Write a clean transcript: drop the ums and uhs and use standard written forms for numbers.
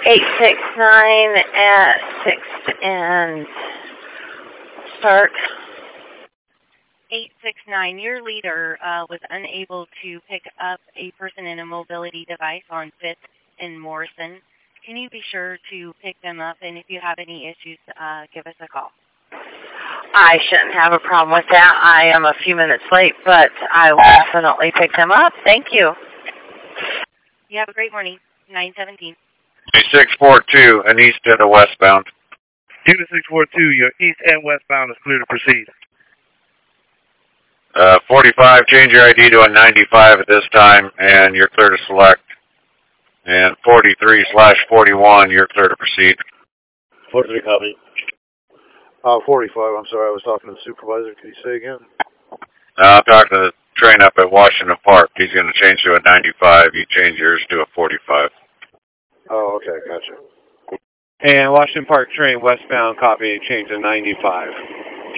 869 at 6 and start. 869, your leader was unable to pick up a person in a mobility device on 5th and Morrison. Can you be sure to pick them up? And if you have any issues, give us a call. I shouldn't have a problem with that. I am a few minutes late, but I will definitely pick them up. Thank you. You have a great morning. 917. 642, an east and a westbound. Unit 642, your east and westbound is clear to proceed. 45, change your ID to a 95 at this time, and you're clear to select. And 43/41, you're clear to proceed. 43, copy. 45, I'm sorry, I was talking to the supervisor. Could you say again? I'm talking to the train up at Washington Park. He's going to change to a 95. You change yours to a 45. Oh, okay, gotcha. And Washington Park train westbound, copy, change to 95.